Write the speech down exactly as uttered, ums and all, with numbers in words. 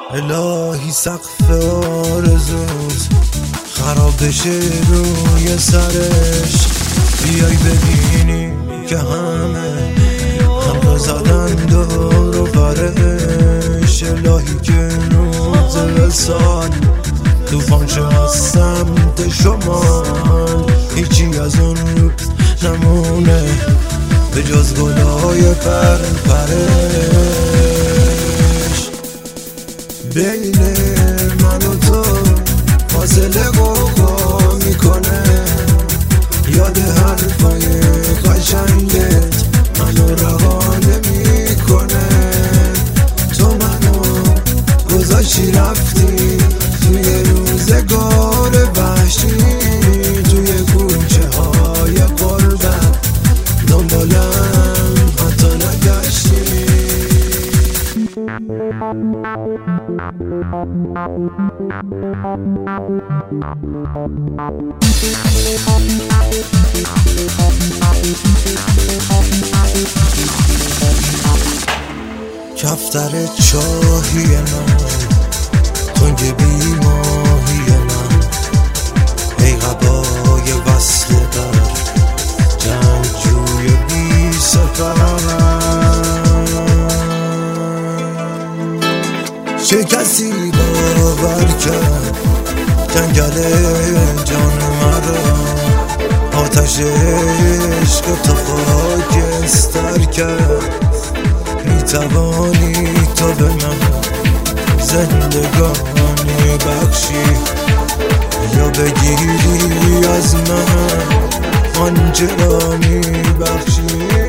الهی سقف آرزوت خراب بشه روی سرش، بیای ببینی که همه حلقه زدن دور و برش. الهی که روز وصال توفان شه از سمت شمال، هیچی از اون روز نمونه به جز گلای پر پرش. بین من و تو فاصله قوقا میکنه، یاد حرفای قشنگت منو رها نمیکنه. تو منو گذاشتی رفتی توی روزگار وحشی، توی کوچه های غربت دنبالم حتی نگشتی. کفتر چاهی من، تنگ بیماهی من، ای قبای وصل در جنگجوی بی سپر. چه کسی باور کرد جنگل جان مرا، آتش عشق تو خاکستر کرد. میتوانی تو به من زندگانی بخشی، یا بگیری از من آنچه را میبخشی.